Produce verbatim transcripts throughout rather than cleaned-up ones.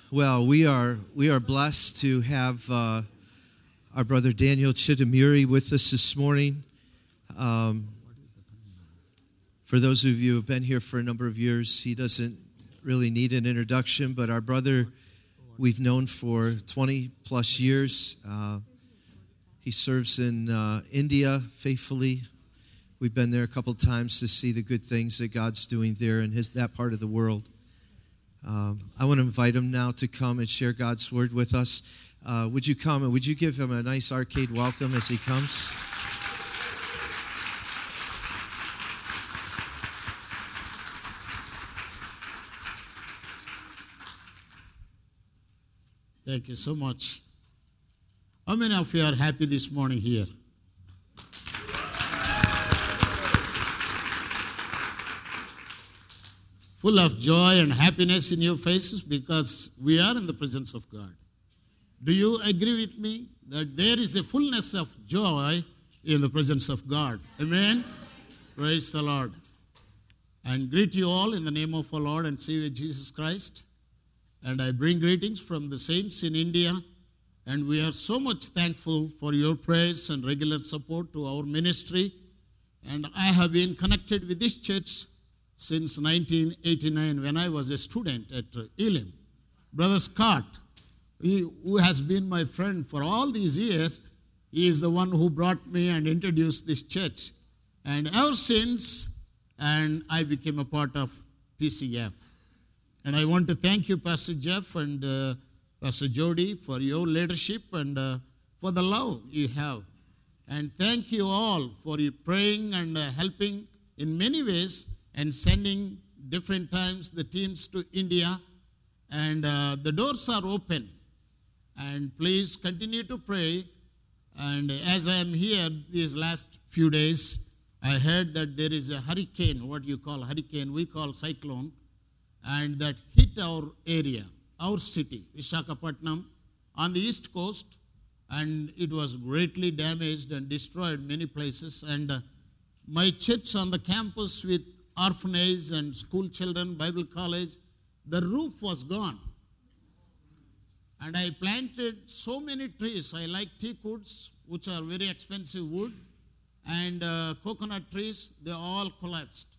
Well, we are we are blessed to have uh, our brother Daniel Chitamuri with us this morning. Um, for those of you who have been here for a number of years, he doesn't really need an introduction, but our brother we've known for twenty plus years. Uh, he serves in uh, India faithfully. We've been there a couple times to see the good things that God's doing there in his that part of the world. Um, I want to invite him now to come and share God's word with us. Uh, would you come and would you give him a nice arcade welcome as he comes? Thank you so much. How many of you are happy this morning here? Full of joy and happiness in your faces because we are in the presence of God. Do you agree with me that there is a fullness of joy in the presence of God? Amen? Praise the Lord. And greet you all in the name of our Lord and Savior Jesus Christ. And I bring greetings from the saints in India. And we are so much thankful for your prayers and regular support to our ministry. And I have been connected with this church since nineteen eighty-nine when I was a student at Elim. Brother Scott, he, who has been my friend for all these years, he is the one who brought me and introduced this church. And ever since, and I became a part of P C F. And I want to thank you, Pastor Jeff and uh, Pastor Jody, for your leadership and uh, for the love you have. And thank you all for your praying and uh, helping in many ways and sending different times the teams to India. And uh, the doors are open. And please continue to pray. And as I am here these last few days, I heard that there is a hurricane, what you call hurricane, we call cyclone, and that hit our area, our city, Visakhapatnam, on the east coast. And it was greatly damaged and destroyed many places. And uh, my church on the campus with orphanage and school children, Bible college, the roof was gone. And I planted so many trees. I like teak woods, which are very expensive wood, and uh, coconut trees, they all collapsed.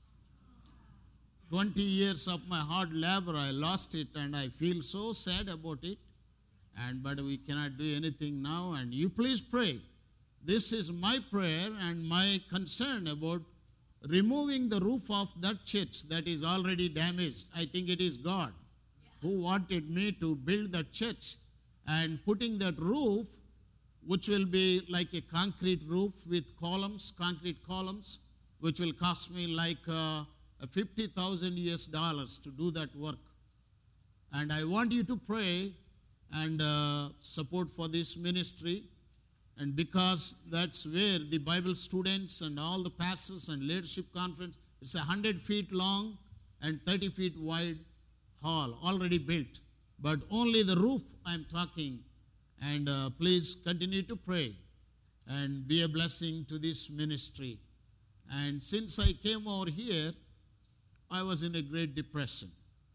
twenty years of my hard labor, I lost it, and I feel so sad about it. And but we cannot do anything now, and you please pray. This is my prayer and my concern about removing the roof of that church that is already damaged. I think it is God who wanted me to build that church and putting that roof, which will be like a concrete roof with columns, concrete columns, which will cost me like uh, fifty thousand U S dollars to do that work. And I want you to pray and uh, support for this ministry. And because that's where the Bible students and all the pastors and leadership conference, it's a hundred feet long and thirty feet wide hall already built. But only the roof I'm talking. And uh, please continue to pray and be a blessing to this ministry. And since I came over here, I was in a great depression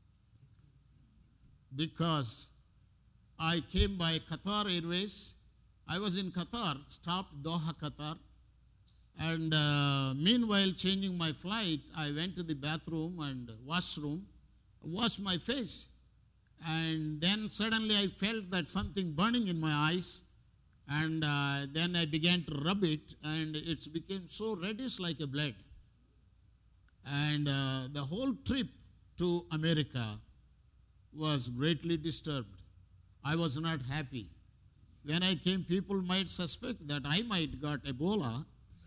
because I came by Qatar Airways. I was in Qatar, stopped Doha, Qatar, and uh, meanwhile changing my flight, I went to the bathroom and washroom, washed my face, and then suddenly I felt that something burning in my eyes, and uh, then I began to rub it, and it became so reddish like a blood. And uh, the whole trip to America was greatly disturbed. I was not happy. When I came, people might suspect that I might got Ebola.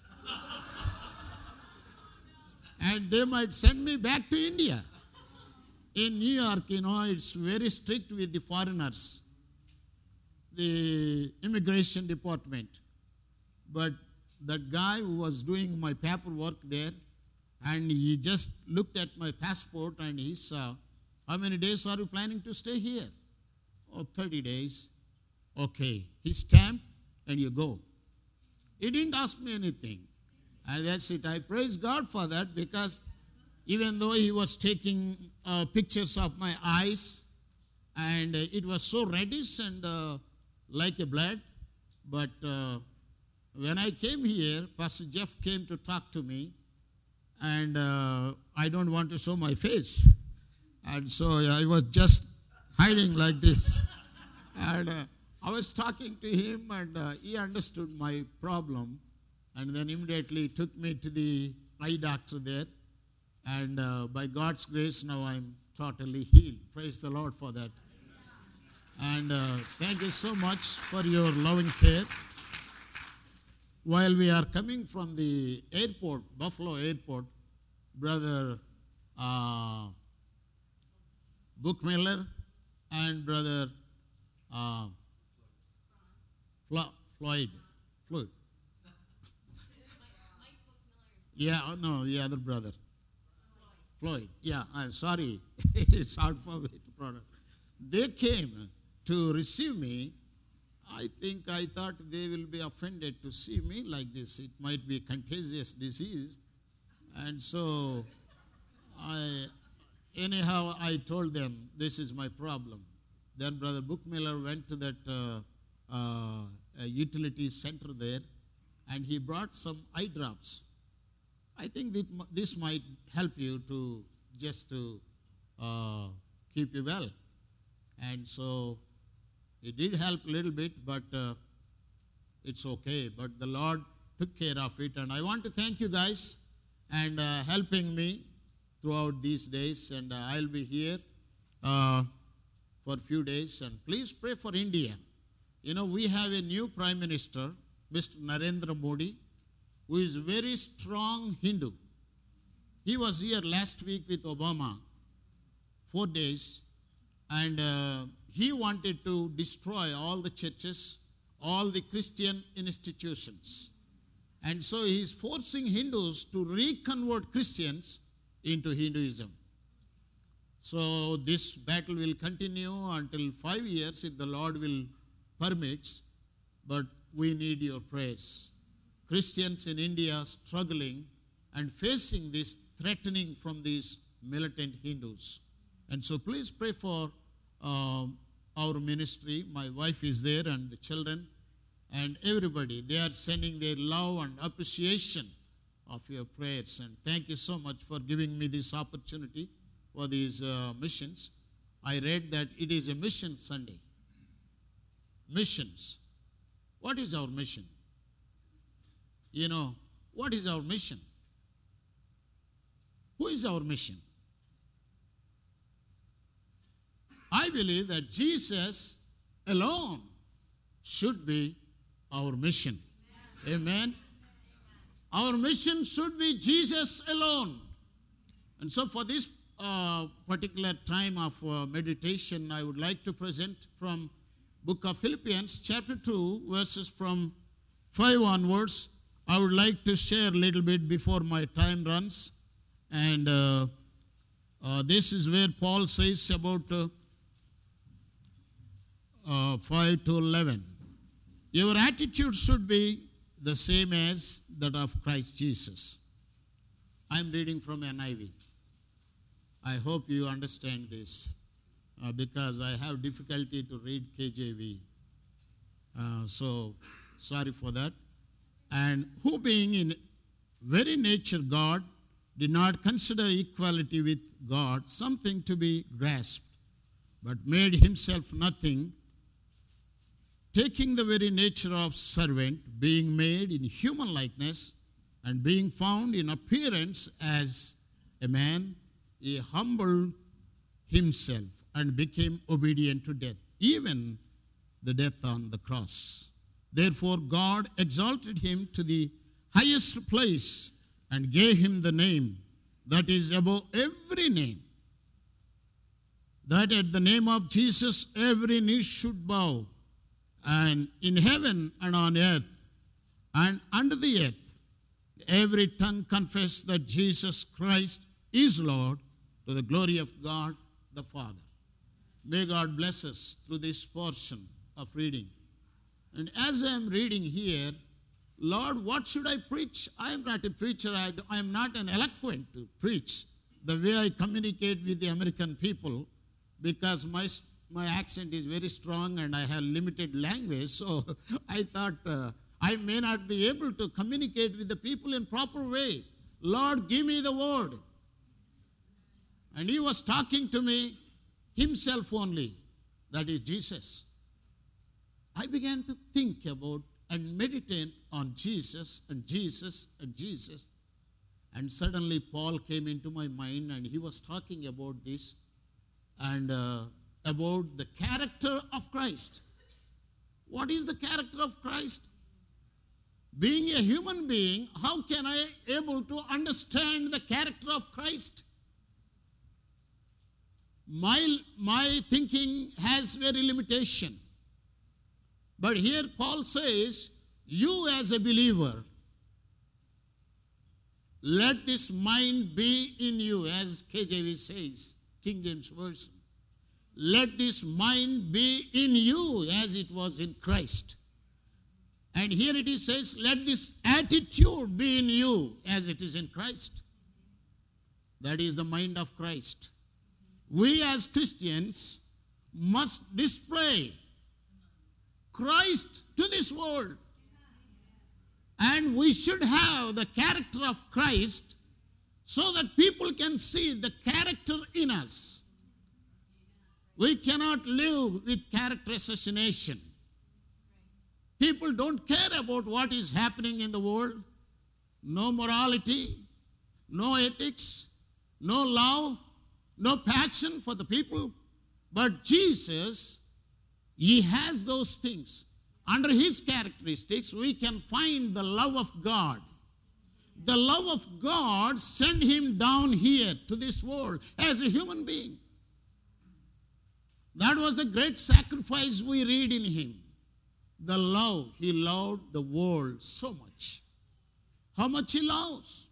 And they might send me back to India. In New York, you know, it's very strict with the foreigners, the immigration department. But that guy who was doing my paperwork there, and he just looked at my passport and he saw, how many days are you planning to stay here? Oh, thirty days. Okay, he stamped and you go. He didn't ask me anything. And that's it. I praise God for that because even though he was taking uh, pictures of my eyes and uh, it was so reddish and uh, like a blood. But uh, when I came here, Pastor Jeff came to talk to me, and uh, I don't want to show my face. And so I was just hiding like this. And uh, I was talking to him, and uh, he understood my problem, and then immediately took me to the eye doctor there. And uh, by God's grace, now I'm totally healed. Praise the Lord for that. And uh, thank you so much for your loving care. While we are coming from the airport, Buffalo Airport, Brother uh, Bookmiller and Brother uh, Flo- Floyd. Floyd. Yeah, oh, no, the other brother. Floyd. Yeah, I'm sorry. It's hard for me to pronounce. They came to receive me. I think I thought they will be offended to see me like this. It might be a contagious disease. And so, I, anyhow, I told them, this is my problem. Then Brother Bookmiller went to that uh, uh, utility center there, and he brought some eye drops. I think that this might help you to just to uh, keep you well. And so it did help a little bit, but uh, it's okay. But the Lord took care of it. And I want to thank you guys and uh, helping me throughout these days. And uh, I'll be here uh, for a few days. And please pray for India. You know, we have a new Prime Minister, Mister Narendra Modi, who is a very strong Hindu. He was here last week with Obama, four days, and uh, he wanted to destroy all the churches, all the Christian institutions. And so he is forcing Hindus to reconvert Christians into Hinduism. So this battle will continue until five years if the Lord will permit, but we need your prayers. Christians in India struggling and facing this threatening from these militant Hindus. And so please pray for um, our ministry. My wife is there and the children and everybody. They are sending their love and appreciation of your prayers. And thank you so much for giving me this opportunity for these uh, missions. I read that it is a mission Sunday. Missions. What is our mission? You know, what is our mission? Who is our mission? I believe that Jesus alone should be our mission. Amen. Amen. Our mission should be Jesus alone. And so for this uh, particular time of uh, meditation, I would like to present from book of Philippians, chapter two, verses from five onwards. I would like to share a little bit before my time runs. And uh, uh, this is where Paul says about uh, uh, five to eleven. Your attitude should be the same as that of Christ Jesus. I'm reading from N I V. I hope you understand this uh, because I have difficulty to read K J V. Uh, so, sorry for that. And who being in very nature God, did not consider equality with God something to be grasped, but made himself nothing, taking the very nature of servant, being made in human likeness, and being found in appearance as a man, he humbled himself and became obedient to death, even the death on the cross. Therefore, God exalted him to the highest place and gave him the name that is above every name, that at the name of Jesus every knee should bow, and in heaven and on earth and under the earth, every tongue confess that Jesus Christ is Lord, to the glory of God the Father. May God bless us through this portion of reading. And as I am reading here, Lord, what should I preach? I am not a preacher. I, I am not an eloquent to preach the way I communicate with the American people, because my my accent is very strong and I have limited language, so I thought uh, I may not be able to communicate with the people in proper way. Lord, give me the word. And he was talking to me, himself only, that is Jesus. I began to think about and meditate on Jesus and Jesus and Jesus. And suddenly Paul came into my mind and he was talking about this and uh, about the character of Christ. What is the character of Christ? Being a human being, how can I able to understand the character of Christ? My, my thinking has very limitation. But here Paul says, you as a believer, let this mind be in you, as K J V says, King James Version. Let this mind be in you as it was in Christ. And here it is says, let this attitude be in you as it is in Christ. That is the mind of Christ. We as Christians must display Christ to this world. And we should have the character of Christ so that people can see the character in us. We cannot live with character assassination. People don't care about what is happening in the world. No morality, no ethics, no love, no passion for the people. But Jesus, he has those things. Under his characteristics, we can find the love of God. The love of God sent him down here to this world as a human being. That was the great sacrifice we read in him. The love, he loved the world so much. How much he loves.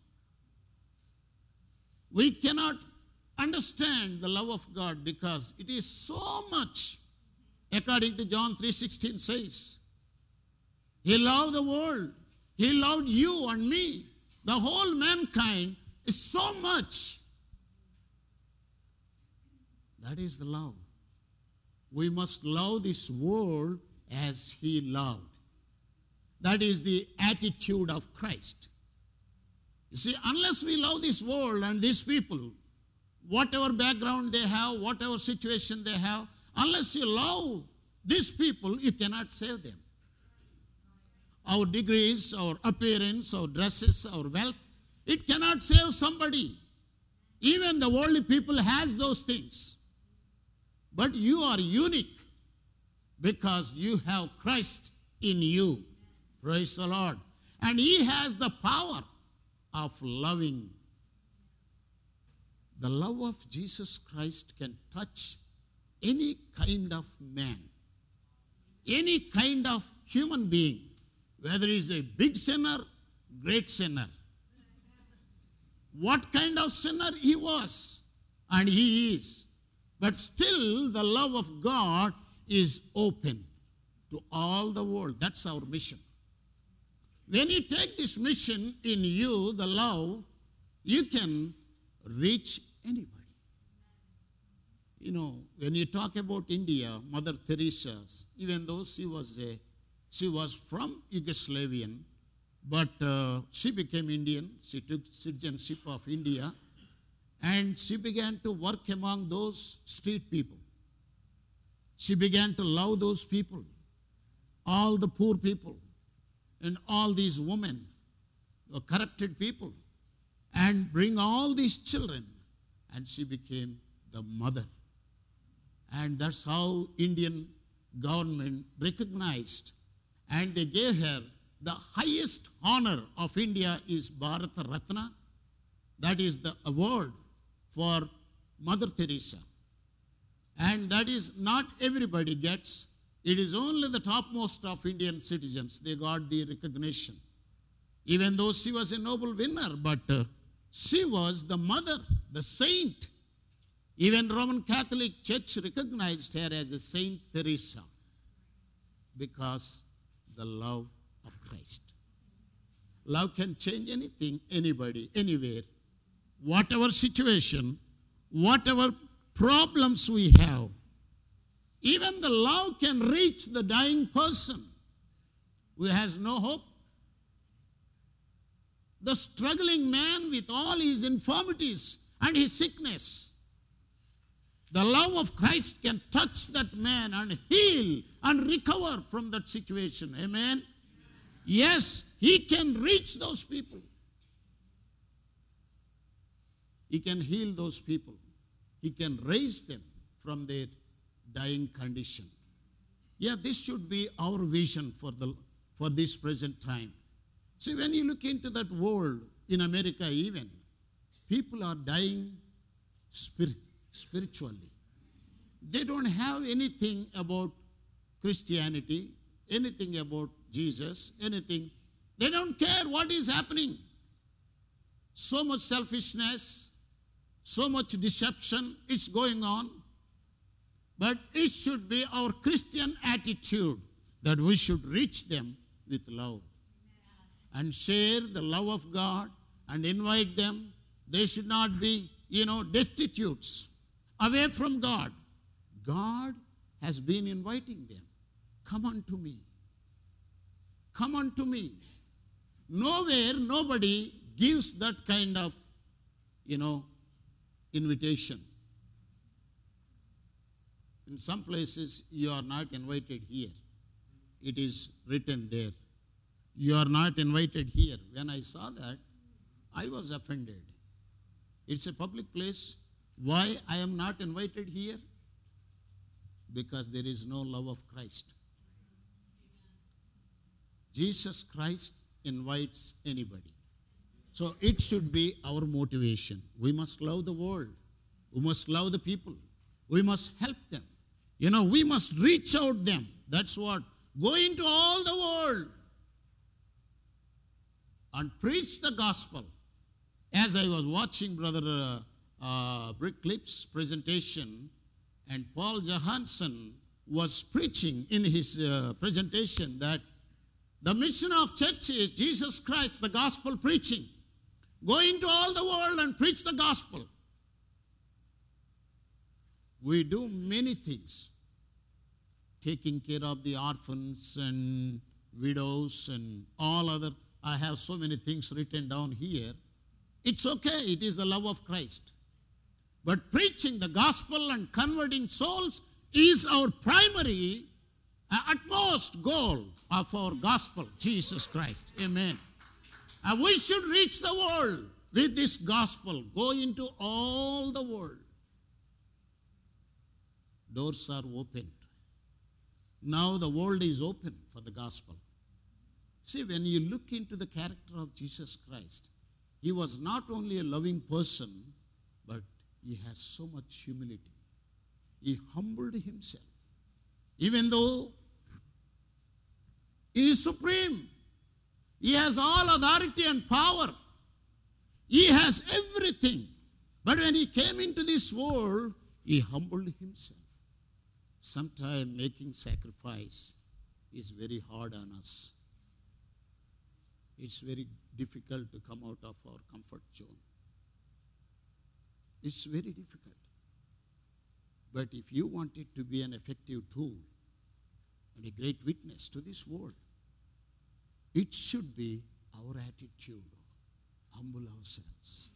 We cannot understand the love of God because it is so much. According to John three sixteen says, he loved the world. He loved you and me. The whole mankind is so much. That is the love. We must love this world as he loved. That is the attitude of Christ. You see, unless we love this world and these people, whatever background they have, whatever situation they have, unless you love these people, you cannot save them. Our degrees, our appearance, our dresses, our wealth, it cannot save somebody. Even the worldly people has those things. But you are unique because you have Christ in you. Praise the Lord. And he has the power of loving. The love of Jesus Christ can touch any kind of man, any kind of human being, whether he is a big sinner, great sinner. What kind of sinner he was, and he is. But still, the love of God is open to all the world. That's our mission. When you take this mission in you, the love, you can reach anybody. You know, when you talk about India, Mother Teresa, even though she was a, she was from Yugoslavian, but uh, she became Indian. She took citizenship of India, and she began to work among those street people. She began to love those people, all the poor people, and all these women, the corrupted people, and bring all these children. And she became the mother. And that's how Indian government recognized. And they gave her the highest honor of India is Bharata Ratna. That is the award for Mother Teresa. And that is not everybody gets. It is only the topmost of Indian citizens. They got the recognition. Even though she was a Nobel winner, but uh, she was the mother, the saint. Even Roman Catholic Church recognized her as a Saint Teresa because the love of Christ. Love can change anything, anybody, anywhere. Whatever situation, whatever problems we have, Even the love can reach the dying person who has no hope. The struggling man with all his infirmities and his sickness. The love of Christ can touch that man and heal and recover from that situation. Amen? Yes, he can reach those people. He can heal those people. He can raise them from their dying condition. Yeah, this should be our vision for, the, for this present time. See, when you look into that world, in America even, people are dying spirit, spiritually. They don't have anything about Christianity, anything about Jesus, anything. They don't care what is happening. So much selfishness, so much deception is going on. But it should be our Christian attitude that we should reach them with love. And share the love of God and invite them. They should not be, you know, destitutes, away from God. God has been inviting them. Come unto me. Come unto me. Nowhere, nobody gives that kind of, you know, invitation. In some places, you are not invited here. It is written there. You are not invited here. When I saw that, I was offended. It's a public place. Why I am not invited here? Because there is no love of Christ. Jesus Christ invites anybody. So it should be our motivation. We must love the world. We must love the people. We must help them. You know, we must reach out them. That's what. Go into all the world and preach the gospel. As I was watching Brother uh, uh, Brick Clip's presentation, and Paul Johansson was preaching in his uh, presentation that the mission of church is Jesus Christ, the gospel preaching. Go into all the world and preach the gospel. We do many things, taking care of the orphans and widows and all other. I have so many things written down here. It's okay. It is the love of Christ. But preaching the gospel and converting souls is our primary, uh, utmost goal of our gospel, Jesus Christ. Amen. And we should reach the world with this gospel. Go into all the world. Doors are opened. Now the world is open for the gospel. See, when you look into the character of Jesus Christ, he was not only a loving person, but he has so much humility. He humbled himself. Even though he is supreme, he has all authority and power. He has everything. But when he came into this world, he humbled himself. Sometimes making sacrifice is very hard on us. It's very difficult to come out of our comfort zone. It's very difficult. But if you want it to be an effective tool and a great witness to this world, it should be our attitude. Humble ourselves. Yes.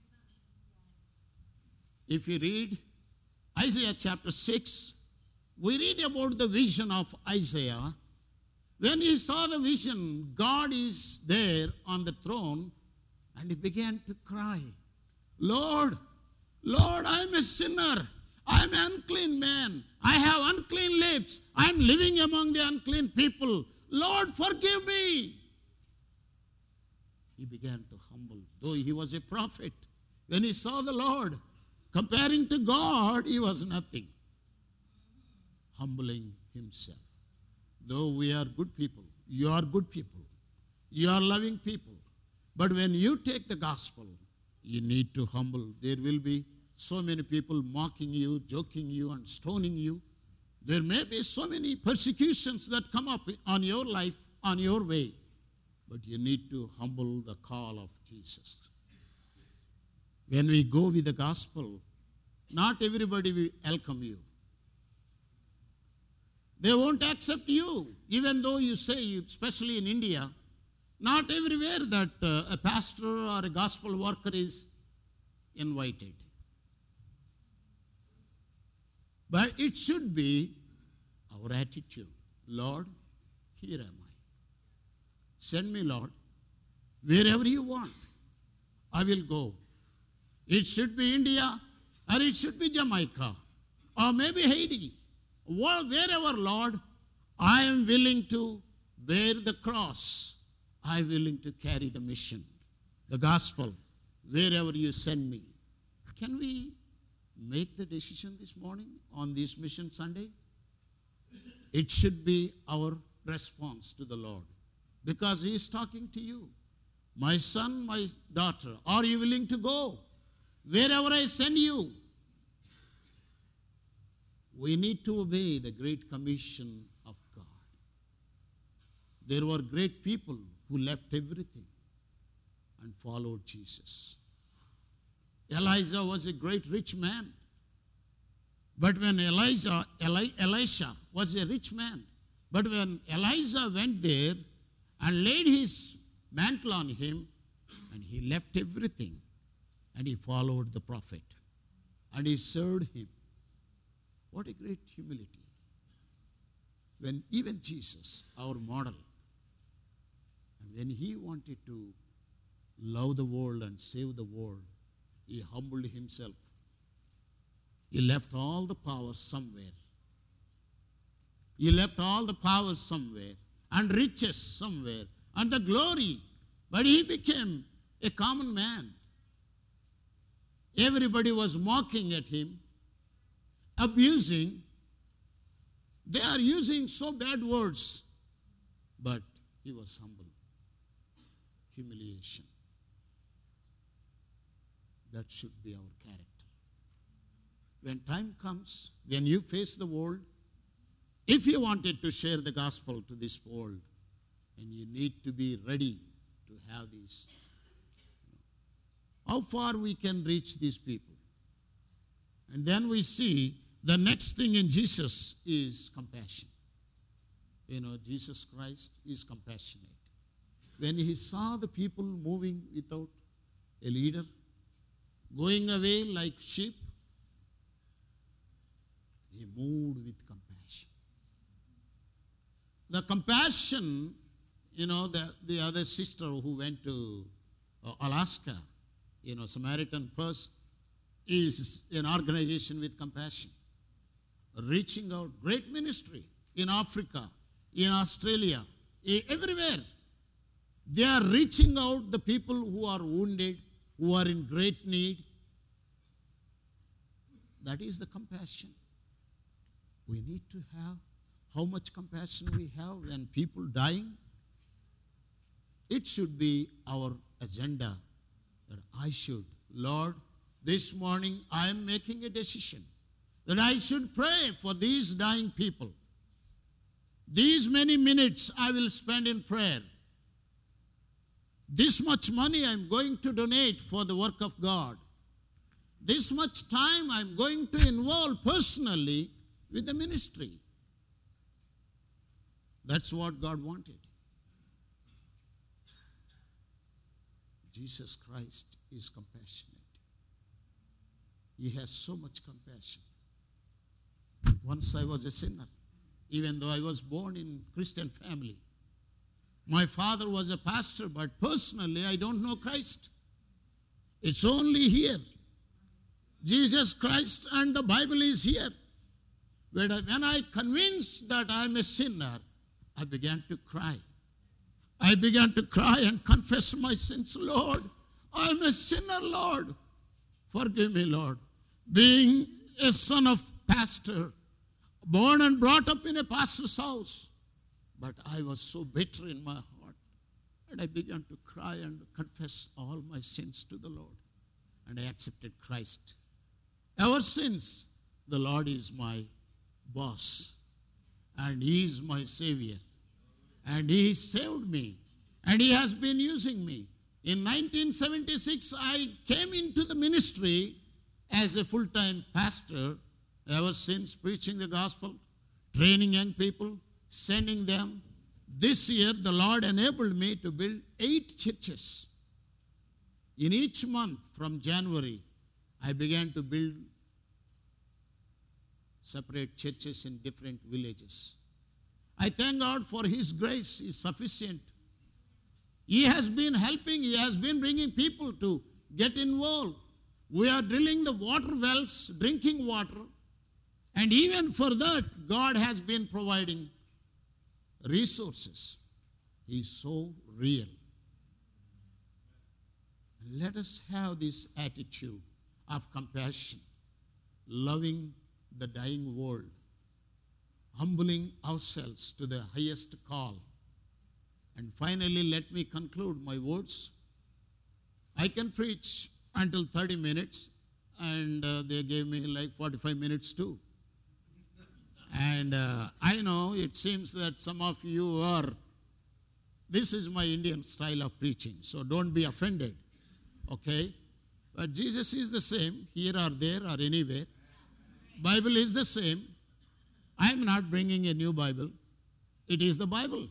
Yes. If you read Isaiah chapter six, we read about the vision of Isaiah. When he saw the vision, God is there on the throne, and he began to cry, Lord, Lord, I'm a sinner. I'm an unclean man. I have unclean lips. I'm living among the unclean people. Lord, forgive me. He began to humble, though he was a prophet. When he saw the Lord, comparing to God, he was nothing. Humbling himself. Though we are good people, you are good people, you are loving people. But when you take the gospel, you need to humble. There will be so many people mocking you, joking you, and stoning you. There may be so many persecutions that come up on your life, on your way. But you need to humble the call of Jesus. When we go with the gospel, not everybody will welcome you. They won't accept you, even though you say, especially in India, not everywhere that uh, a pastor or a gospel worker is invited. But it should be our attitude. Lord, here am I. Send me, Lord, wherever you want. I will go. It should be India, or it should be Jamaica, or maybe Haiti. Well, wherever, Lord, I am willing to bear the cross. I am willing to carry the mission, the gospel, wherever you send me. Can we make the decision this morning on this Mission Sunday? It should be our response to the Lord, because He is talking to you. My son, my daughter, are you willing to go wherever I send you? We need to obey the great commission of God. There were great people who left everything and followed Jesus. Elijah was a great rich man. But when Elijah, Eli, Elisha was a rich man. But when Elijah went there and laid his mantle on him, and he left everything, and he followed the prophet, and he served him. What a great humility. When even Jesus, our model, and when he wanted to love the world and save the world, he humbled himself. He left all the power somewhere. He left all the power somewhere, and riches somewhere, and the glory. But he became a common man. Everybody was mocking at him, abusing. They are using so bad words. But he was humble. Humiliation. That should be our character. When time comes, when you face the world, if you wanted to share the gospel to this world, and you need to be ready to have this. How far we can reach these people. And then we see the next thing in Jesus is compassion. You know, Jesus Christ is compassionate. When he saw the people moving without a leader, going away like sheep, he moved with compassion. The compassion, you know, the, the other sister who went to uh, Alaska, you know, Samaritan Purse, is an organization with compassion. Reaching out, great ministry in Africa, in Australia, everywhere. They are reaching out the people who are wounded, who are in great need. That is the compassion. We need to have how much compassion we have when people dying. It should be our agenda that I should, Lord, this morning I am making a decision that I should pray for these dying people. These many minutes I will spend in prayer. This much money I am going to donate for the work of God. This much time I am going to involve personally with the ministry. That's what God wanted. Jesus Christ is compassionate. He has so much compassion. Once I was a sinner, even though I was born in a Christian family. My father was a pastor, but personally I don't know Christ. It's only here. Jesus Christ and the Bible is here. When I, when I convinced that I'm a sinner, I began to cry. I began to cry and confess my sins. Lord, I'm a sinner, Lord. Forgive me, Lord. Being a son of pastor, born and brought up in a pastor's house, but I was so bitter in my heart. And I began to cry and confess all my sins to the Lord. And I accepted Christ. Ever since, the Lord is my boss. And He is my Savior. And He saved me. And He has been using me. In nineteen seventy-six, I came into the ministry as a full-time pastor. Ever since preaching the gospel. training young people, sending them. This year, the Lord enabled me to build eight churches. In each month from January, I began to build separate churches in different villages. I thank God for His grace is sufficient. He has been helping, He has been bringing people to get involved. We are drilling the water wells, drinking water, and even for that, God has been providing resources. He is so real. Let us have this attitude of compassion, loving the dying world, humbling ourselves to the highest call. And finally, let me conclude my words. I can preach until thirty minutes, and uh, they gave me like forty-five minutes too. And uh, I know it seems that some of you are, this is my Indian style of preaching, so don't be offended, okay? But Jesus is the same, here or there or anywhere. Bible is the same. I am not bringing a new Bible. It is the Bible.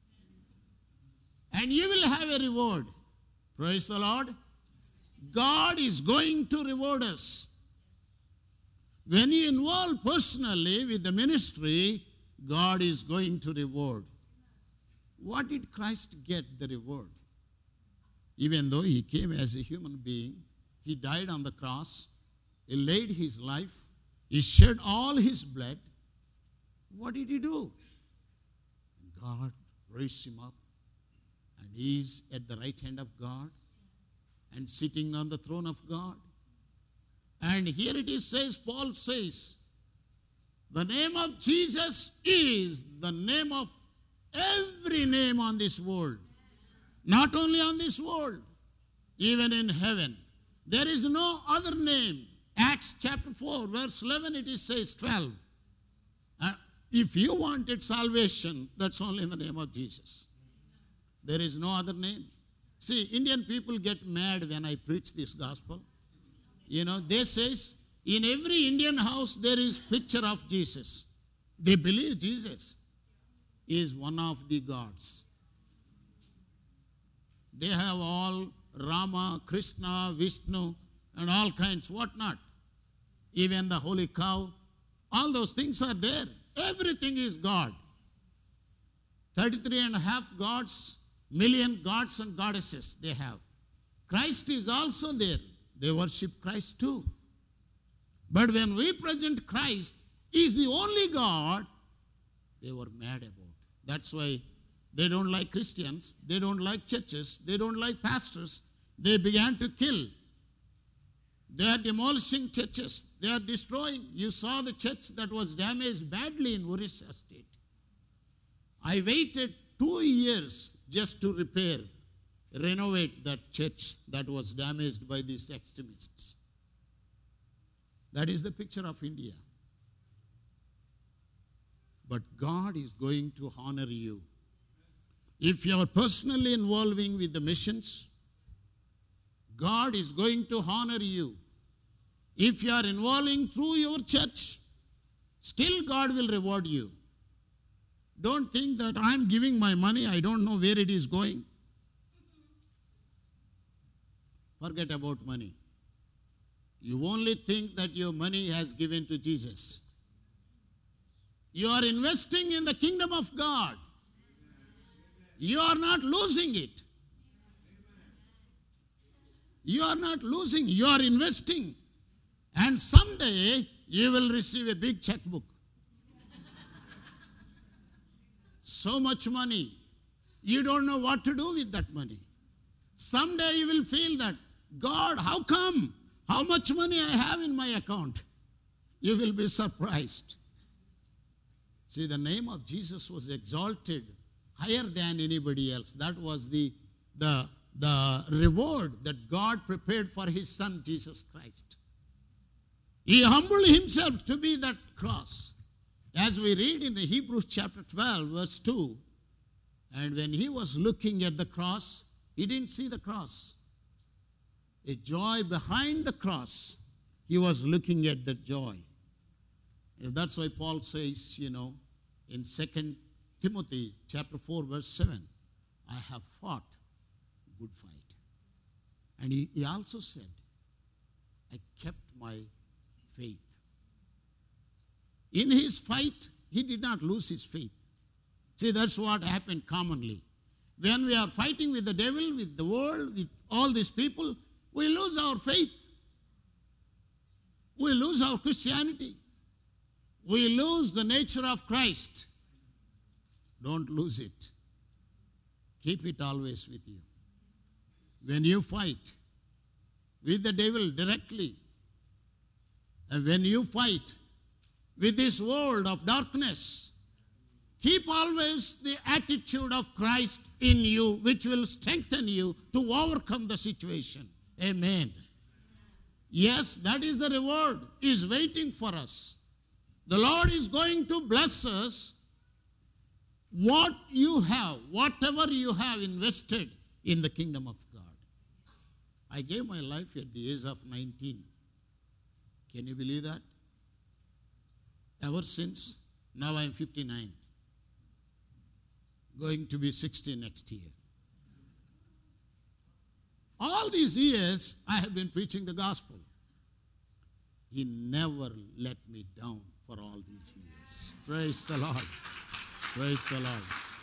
And you will have a reward. Praise the Lord. God is going to reward us. When you involve personally with the ministry, God is going to reward. What did Christ get the reward? Even though He came as a human being, He died on the cross, He laid His life, He shed all His blood. What did He do? God raised Him up, and He is at the right hand of God and sitting on the throne of God. And here it is says, Paul says, the name of Jesus is the name of every name on this world. Not only on this world, even in heaven. There is no other name. Acts chapter four, verse eleven, it is says twelve. Uh, if you wanted salvation, that's only in the name of Jesus. There is no other name. See, Indian people get mad when I preach this gospel. You know, they says, in every Indian house there is picture of Jesus. They believe Jesus is one of the gods. They have all Rama, Krishna, Vishnu, and all kinds, whatnot. Even the holy cow, all those things are there. Everything is God. thirty-three and a half gods, million gods and goddesses they have. Christ is also there. They worship Christ too. But when we present Christ is the only God, they were mad about. That's why they don't like Christians, they don't like churches, they don't like pastors. They began to kill. They are demolishing churches. They are destroying. You saw the church that was damaged badly in Orissa state. I waited two years just to repair, renovate that church that was damaged by these extremists. That is the picture of India. But God is going to honor you. If you are personally involving with the missions, God is going to honor you. If you are involving through your church, still God will reward you. Don't think that I'm giving my money, I don't know where it is going. Forget about money. You only think that your money has given to Jesus. You are investing in the kingdom of God. You are not losing it. You are not losing, you are investing. And someday you will receive a big checkbook. So much money. You don't know what to do with that money. Someday you will feel that, God, how come? How much money I have in my account? You will be surprised. See, the name of Jesus was exalted higher than anybody else. That was the, the, the reward that God prepared for His Son, Jesus Christ. He humbled Himself to be that cross. As we read in Hebrews chapter twelve, verse two, and when He was looking at the cross, He didn't see the cross. A joy behind the cross, He was looking at the joy. And that's why Paul says, you know, in Second Timothy chapter four, verse seven, I have fought good fight. And he, he also said, I kept my faith. In his fight, he did not lose his faith. See, that's what happened commonly. When we are fighting with the devil, with the world, with all these people, we lose our faith. We lose our Christianity. We lose the nature of Christ. Don't lose it. Keep it always with you. When you fight with the devil directly, and when you fight with this world of darkness, keep always the attitude of Christ in you, which will strengthen you to overcome the situation. Amen. Yes, that is the reward is waiting for us. The Lord is going to bless us. What you have, whatever you have invested in the kingdom of God. I gave my life at the age of nineteen. Can you believe that? Ever since, now I am fifty-nine. Going to be sixty next year. All these years, I have been preaching the gospel. He never let me down for all these years. Praise the Lord. Praise the Lord.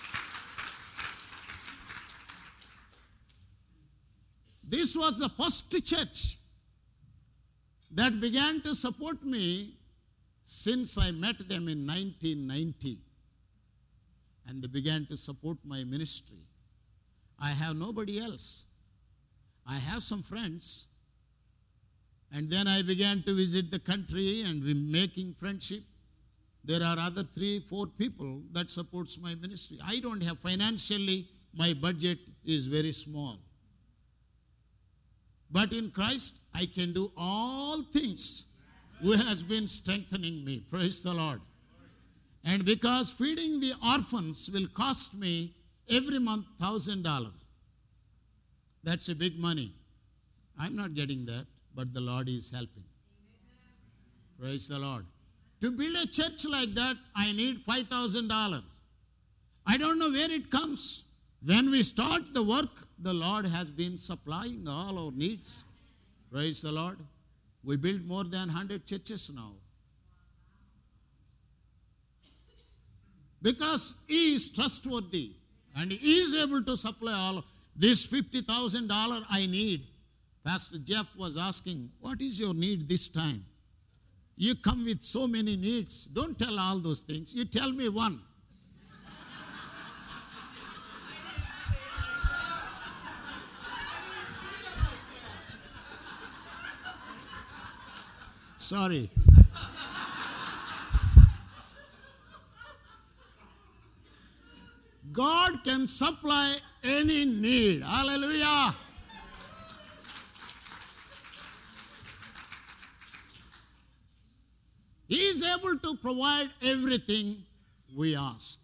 This was the first church that began to support me since I met them in nineteen ninety. And they began to support my ministry. I have nobody else. I have some friends. And then I began to visit the country and we making friendship. There are other three, four people that supports my ministry. I don't have financially, my budget is very small. But in Christ, I can do all things who has been strengthening me. Praise the Lord. And because feeding the orphans will cost me every month one thousand dollars. That's a big money. I'm not getting that, but the Lord is helping. Praise the Lord. To build a church like that, I need five thousand dollars. I don't know where it comes. When we start the work, the Lord has been supplying all our needs. Praise the Lord. We build more than one hundred churches now. Because He is trustworthy and He is able to supply all. This fifty thousand dollars I need. Pastor Jeff was asking, what is your need this time? You come with so many needs. Don't tell all those things. You tell me one. Sorry. God can supply any need. Hallelujah. He is able to provide everything we ask.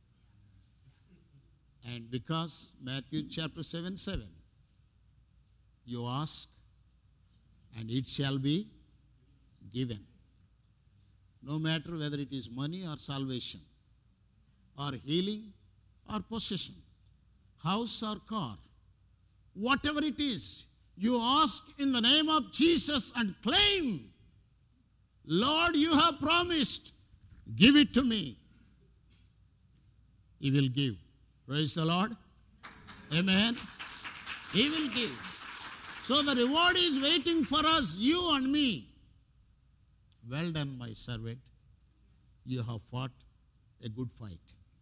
And because Matthew chapter seven, seven, you ask and it shall be given. No matter whether it is money or salvation, or healing or possession, house or car, whatever it is, you ask in the name of Jesus and claim, Lord, you have promised, give it to me. He will give. Praise the Lord. Amen. He will give. So the reward is waiting for us, you and me. Well done, my servant. You have fought a good fight.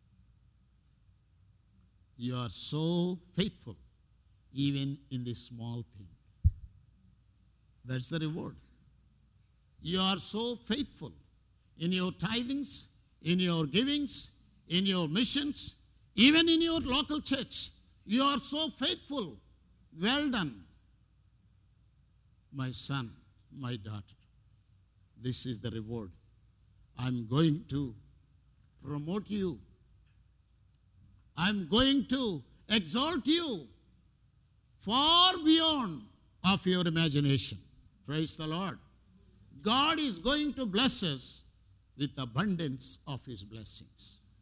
You are so faithful, even in this small thing. That's the reward. You are so faithful in your tithings, in your givings, in your missions, even in your local church. You are so faithful. Well done, my son, my daughter. This is the reward. I'm going to promote you. I'm going to exalt you far beyond of your imagination. Praise the Lord. God is going to bless us with abundance of His blessings.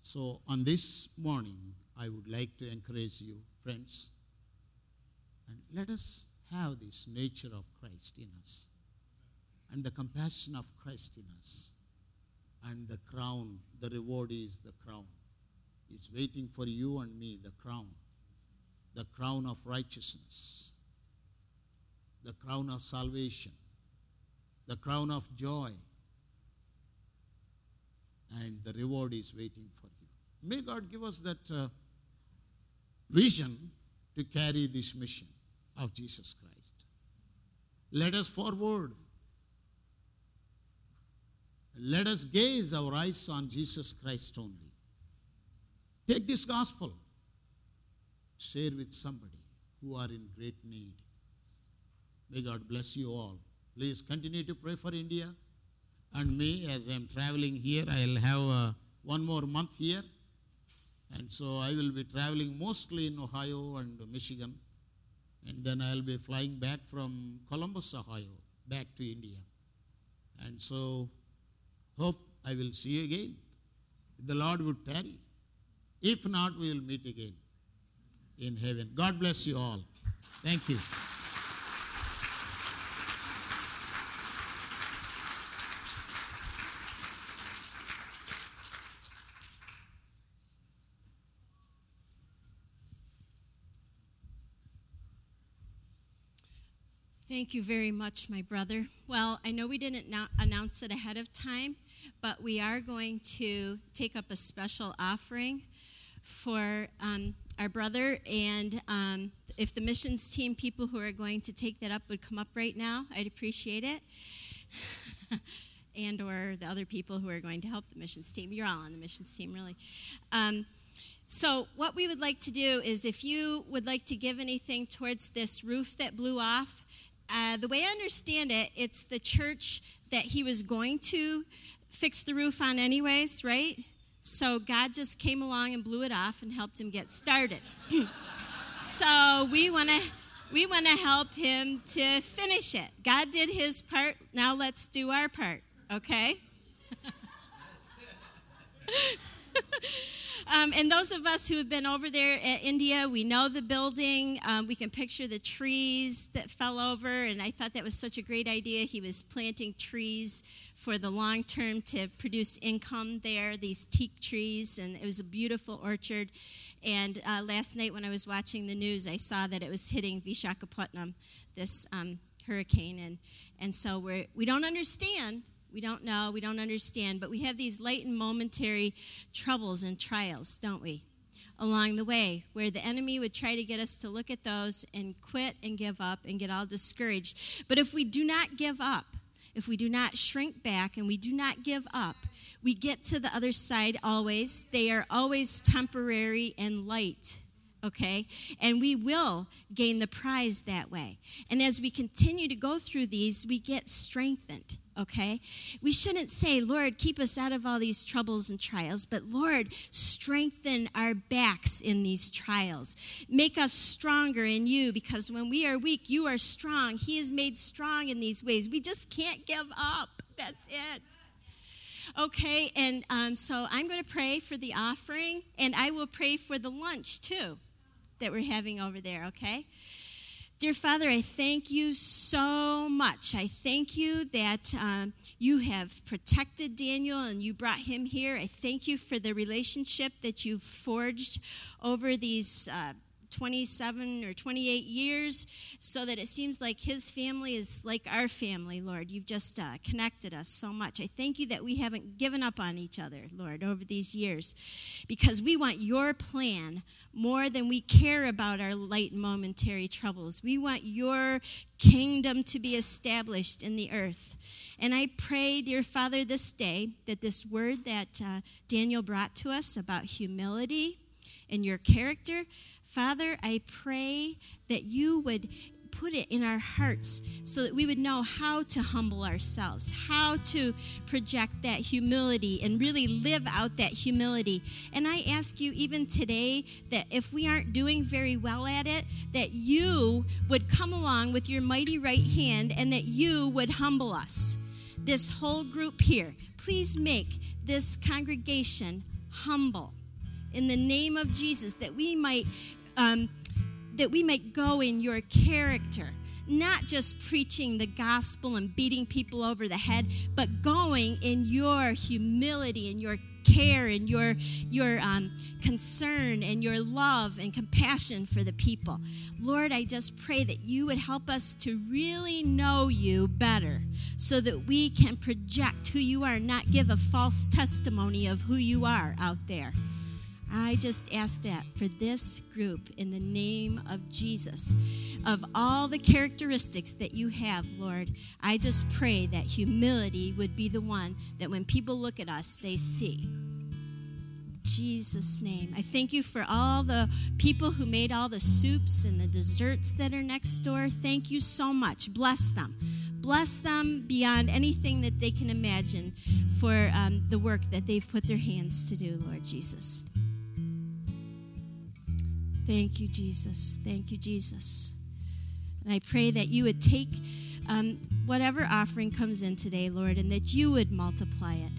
So on this morning, I would like to encourage you, friends, and let us have this nature of Christ in us, and the compassion of Christ in us, and the crown, the reward is the crown. Is waiting for you and me, the crown, the crown of righteousness, the crown of salvation, the crown of joy, and the reward is waiting for you. May God give us that uh, vision to carry this mission of Jesus Christ. Let us forward. Let us gaze our eyes on Jesus Christ only. Take this gospel, share with somebody who are in great need. May God bless you all. Please continue to pray for India. And me, as I am traveling here, I will have uh, one more month here. And so I will be traveling mostly in Ohio and Michigan. And then I will be flying back from Columbus, Ohio, back to India. And so, hope I will see you again. If the Lord would tarry. If not, we will meet again in heaven. God bless you all. Thank you. Thank you very much, my brother. Well, I know we didn't no- announce it ahead of time, but we are going to take up a special offering for um, our brother. And um, if the missions team people who are going to take that up would come up right now, I'd appreciate it. And or the other people who are going to help the missions team. You're all on the missions team, really. Um, So what we would like to do is if you would like to give anything towards this roof that blew off, uh, the way I understand it, it's the church that he was going to fix the roof on anyways, right? So God just came along and blew it off and helped him get started. So we want to we want to help him to finish it. God did his part. Now let's do our part, okay? Um, and those of us who have been over there at India, we know the building. Um, we can picture the trees that fell over, and I thought that was such a great idea. He was planting trees for the long term to produce income there, these teak trees, and it was a beautiful orchard. And uh, last night when I was watching the news, I saw that it was hitting Vishakhapatnam, this um, hurricane. And, and so we're, we don't understand. We don't know, we don't understand, but we have these light and momentary troubles and trials, don't we, along the way, where the enemy would try to get us to look at those and quit and give up and get all discouraged. But if we do not give up, if we do not shrink back and we do not give up, we get to the other side always. They are always temporary and light. Okay, and we will gain the prize that way. And as we continue to go through these, we get strengthened. Okay, we shouldn't say, Lord, keep us out of all these troubles and trials, but Lord, strengthen our backs in these trials. Make us stronger in you, because when we are weak, you are strong. He is made strong in these ways. We just can't give up. That's it. Okay, and um, so I'm going to pray for the offering, and I will pray for the lunch too that we're having over there, okay? Dear Father, I thank you so much. I thank you that um, you have protected Daniel and you brought him here. I thank you for the relationship that you've forged over these uh, twenty-seven or twenty-eight years, so that it seems like his family is like our family, Lord. You've just uh, connected us so much. I thank you that we haven't given up on each other, Lord, over these years, because we want your plan more than we care about our light and momentary troubles. We want your kingdom to be established in the earth. And I pray, dear Father, this day that this word that uh, Daniel brought to us about humility and your character, Father, I pray that you would put it in our hearts so that we would know how to humble ourselves, how to project that humility and really live out that humility. And I ask you even today that if we aren't doing very well at it, that you would come along with your mighty right hand and that you would humble us. This whole group here, please make this congregation humble in the name of Jesus, that we might um, that we might go in your character, not just preaching the gospel and beating people over the head, but going in your humility and your care and your your um, concern and your love and compassion for the people. Lord, I just pray that you would help us to really know you better so that we can project who you are, not give a false testimony of who you are out there. I just ask that for this group in the name of Jesus. Of all the characteristics that you have, Lord, I just pray that humility would be the one that when people look at us, they see. In Jesus' name. I thank you for all the people who made all the soups and the desserts that are next door. Thank you so much. Bless them. Bless them beyond anything that they can imagine for um, the work that they've put their hands to do, Lord Jesus. Thank you, Jesus. Thank you, Jesus. And I pray that you would take um, whatever offering comes in today, Lord, and that you would multiply it.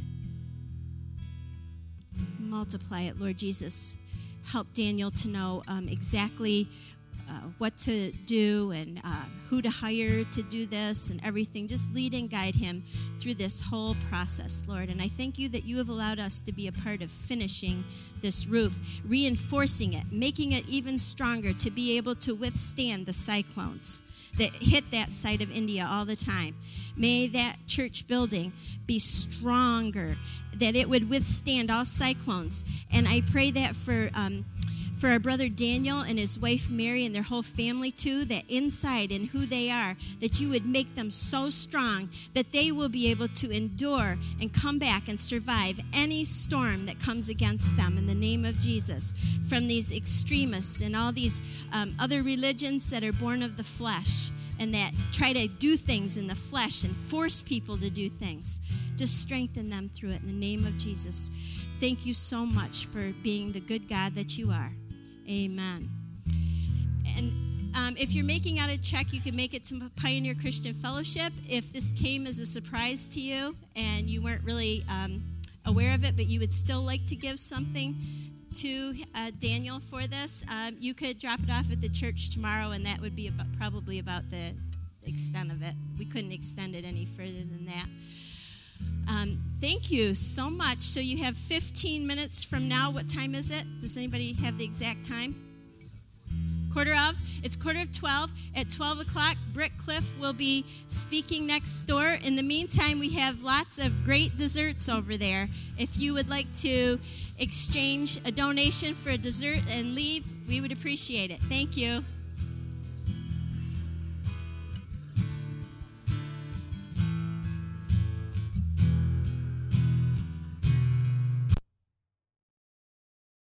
Multiply it, Lord Jesus. Help Daniel to know um, exactly uh, what to do and uh, who to hire to do this and everything. Just lead and guide him through this whole process, Lord. And I thank you that you have allowed us to be a part of finishing this roof, reinforcing it, making it even stronger to be able to withstand the cyclones that hit that side of India all the time. May that church building be stronger, that it would withstand all cyclones. And I pray that for um, for our brother Daniel and his wife Mary and their whole family too, that inside and who they are, that you would make them so strong that they will be able to endure and come back and survive any storm that comes against them in the name of Jesus, from these extremists and all these um, other religions that are born of the flesh and that try to do things in the flesh and force people to do things. Just strengthen them through it in the name of Jesus. Thank you so much for being the good God that you are. Amen. And um, if you're making out a check, you can make it to Pioneer Christian Fellowship. If this came as a surprise to you and you weren't really um, aware of it, but you would still like to give something to uh, Daniel for this, um, you could drop it off at the church tomorrow, and that would be about, probably about the extent of it. We couldn't extend it any further than that. Um, thank you so much. So you have fifteen minutes from now. What time is it? Does anybody have the exact time? Quarter of? It's quarter of twelve. At twelve o'clock, Brick Cliff will be speaking next door. In the meantime, we have lots of great desserts over there. If you would like to exchange a donation for a dessert and leave, we would appreciate it. Thank you.